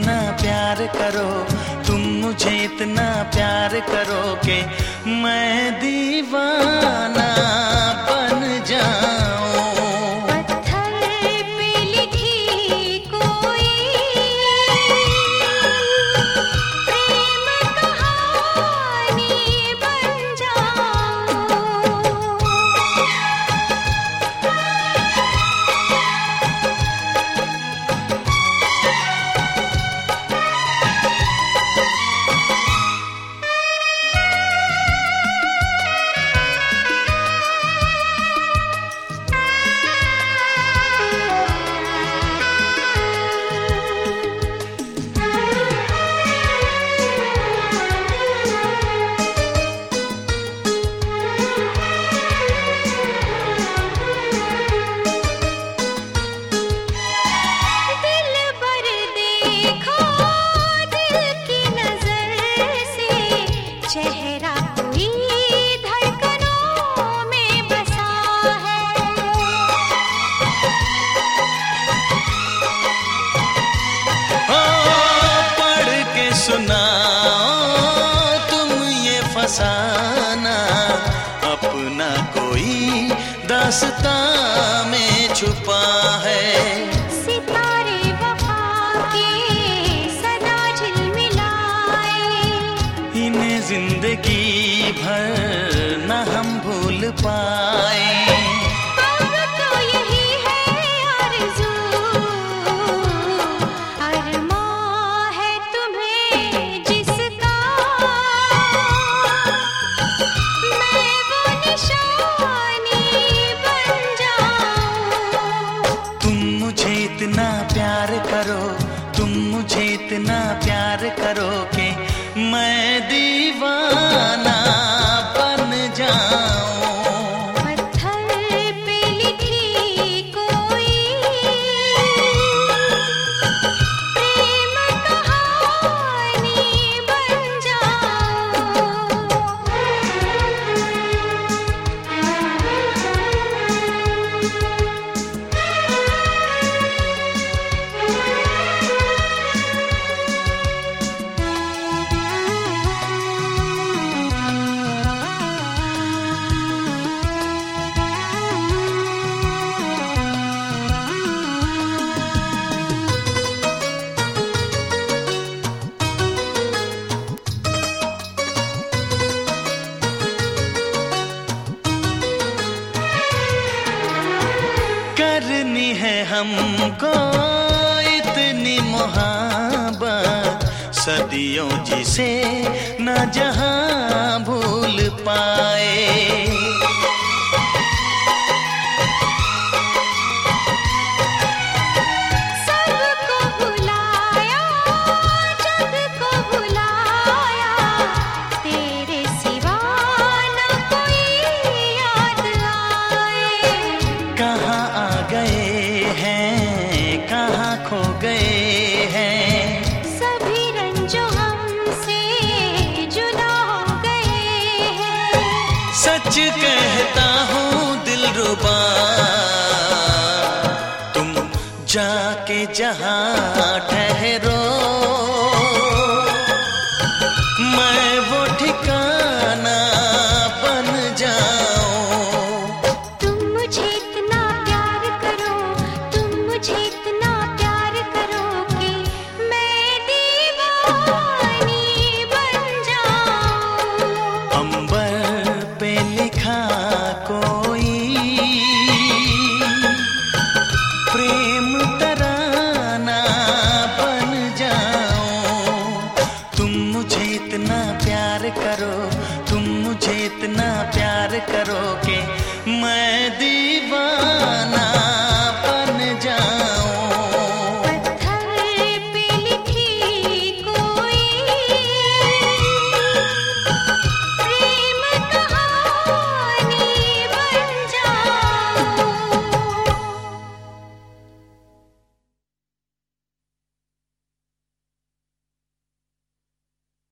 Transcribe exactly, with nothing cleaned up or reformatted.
इतना प्यार करो, तुम मुझे इतना प्यार करो कि मैं दीवाना बन जाऊं। पत्थर पे लिखी कोई प्रेम कहानी बन जाऊं। चेहरा कोई धड़कनों में बसा है। ओ पढ़ के सुनाओ तुम ये फसाना, अपना कोई दास्तां में छुपा है। सितारे वफा के सदा झिलमिलाए, इन्हें जिंदगी भर न हम भूल पाए। अब तो यही है आरज़ू, अरमां है तुम्हें जिसका, मैं वो निशानी बन जाऊं। तुम मुझे इतना प्यार करो, तुम मुझे इतना प्यार करो कि मैं दीवाना बन जाऊं। पत्थर पे लिखी कोई प्रेम कहानी बन जाऊं। करनी है हमको इतनी मोहब्बत, सदियों जिसे न जहां भूल पाए। सबको भुलाया, जग को भुलाया, तेरे सिवा न कोई याद आए। कहाँ आ गए हैं, कहाँ खो गए हैं, सभी रंजों हमसे जुदा हो गए हैं। सच कहता हूँ दिलरुबा, तुम जाके जहाँ ठहरो, मैं वो ठिकाना बन जाऊं। तुम मुझे इतना प्यार करो, तुम मुझे इतना प्यार करो कि मैं दीवानी बन जाऊं। अंबर पे लिखा कोई प्रेम तराना बन जाऊं। तुम मुझे इतना प्यार करो, तुम मुझे इतना प्यार करो कि मैं दी